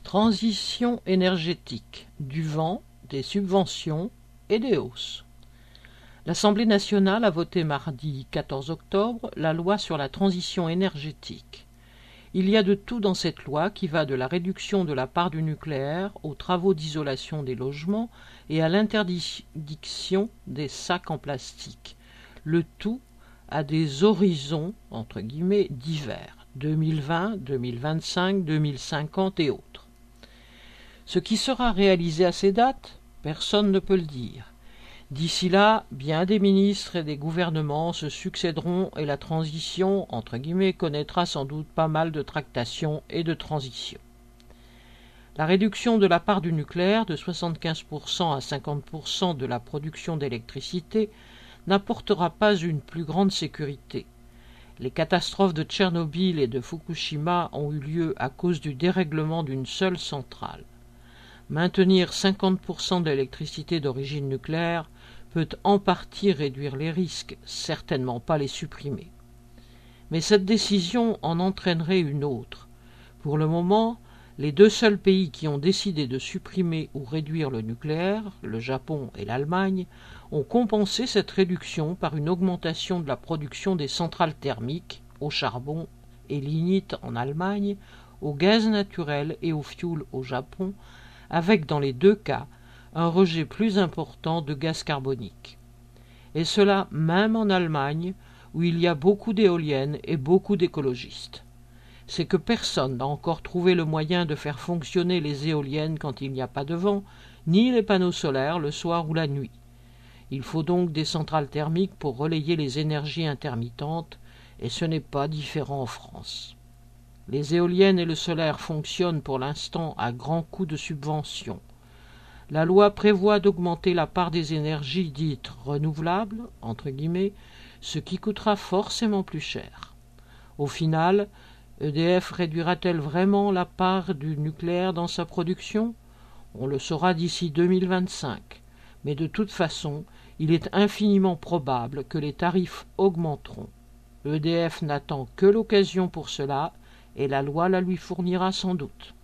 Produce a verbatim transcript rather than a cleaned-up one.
Transition énergétique, du vent, des subventions et des hausses. L'Assemblée nationale a voté mardi quatorze octobre la loi sur la transition énergétique. Il y a de tout dans cette loi qui va de la réduction de la part du nucléaire aux travaux d'isolation des logements et à l'interdiction des sacs en plastique. Le tout à des horizons, entre guillemets, divers, deux mille vingt, deux mille vingt-cinq, deux mille cinquante et autres. Ce qui sera réalisé à ces dates, personne ne peut le dire. D'ici là, bien des ministres et des gouvernements se succéderont et la transition, entre guillemets, connaîtra sans doute pas mal de tractations et de transitions. La réduction de la part du nucléaire de soixante-quinze pour cent à cinquante pour cent de la production d'électricité n'apportera pas une plus grande sécurité. Les catastrophes de Tchernobyl et de Fukushima ont eu lieu à cause du dérèglement d'une seule centrale. Maintenir cinquante pour cent de l'électricité d'origine nucléaire peut en partie réduire les risques, certainement pas les supprimer. Mais cette décision en entraînerait une autre. Pour le moment, les deux seuls pays qui ont décidé de supprimer ou réduire le nucléaire, le Japon et l'Allemagne, ont compensé cette réduction par une augmentation de la production des centrales thermiques, au charbon et lignite en Allemagne, au gaz naturel et au fioul au Japon, avec dans les deux cas un rejet plus important de gaz carbonique. Et cela même en Allemagne, où il y a beaucoup d'éoliennes et beaucoup d'écologistes. C'est que personne n'a encore trouvé le moyen de faire fonctionner les éoliennes quand il n'y a pas de vent, ni les panneaux solaires le soir ou la nuit. Il faut donc des centrales thermiques pour relayer les énergies intermittentes, et ce n'est pas différent en France. Les éoliennes et le solaire fonctionnent pour l'instant à grands coûts de subventions. La loi prévoit d'augmenter la part des énergies dites renouvelables, entre guillemets, ce qui coûtera forcément plus cher. Au final, E D F réduira-t-elle vraiment la part du nucléaire dans sa production ? On le saura d'ici deux mille vingt-cinq, mais de toute façon, il est infiniment probable que les tarifs augmenteront. E D F n'attend que l'occasion pour cela, et la loi la lui fournira sans doute.